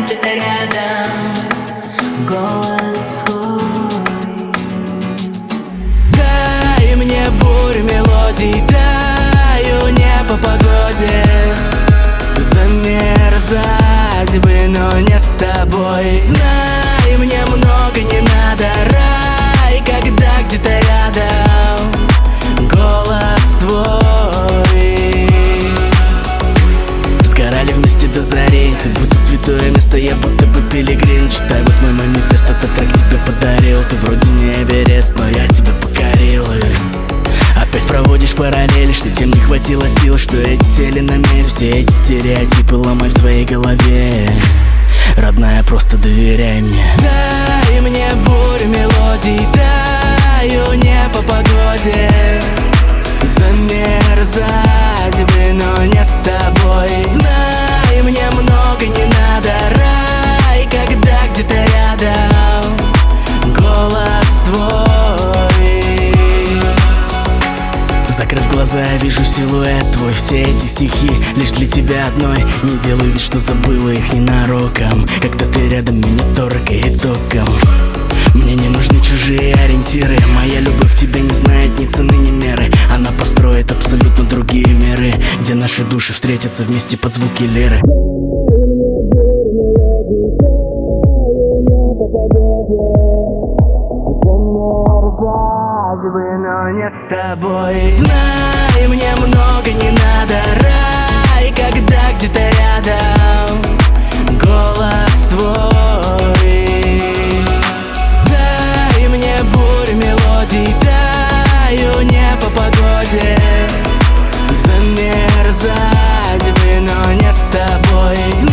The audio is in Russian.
где-то рядом голос твой. Дай мне бурь мелодий, даю не по погоде. Замерзать бы, но не с тобой. Знай, мне много не надо. Рай, когда где-то рядом голос твой. Сгорали вместе до зари. Ты будто святое место, я будто бы пилигрим. Читай вот мой манифест, этот трек тебе подарил. Ты вроде не Эверест, но я тебя покорил. Опять проводишь параллели, что тем не хватило сил, что эти сели на мель. Все эти стереотипы ломай в своей голове. Родная, просто доверяй мне. Дай мне бурь мелодий, даю не по погоде. Замерзать бы, но не с тобой. Знай, мне много не надо. Рай, когда где-то рядом голос твой. Закрыв глаза, я вижу силуэт твой. Все эти стихи лишь для тебя одной. Не делай вид, что забыла их ненароком. Когда ты рядом, меня торкает током. Мне не нужны чужие ориентиры. Моя любовь тебе не знает ни цены, ни меры. Она построит абсолютно другие миры, где наши души встретятся вместе под звуки лиры. Но не с тобой. Знай, мне много не надо. Рай, когда где-то рядом голос твой. Дай мне бурь мелодий, даю не по погоде. Замерзать бы, но не с тобой.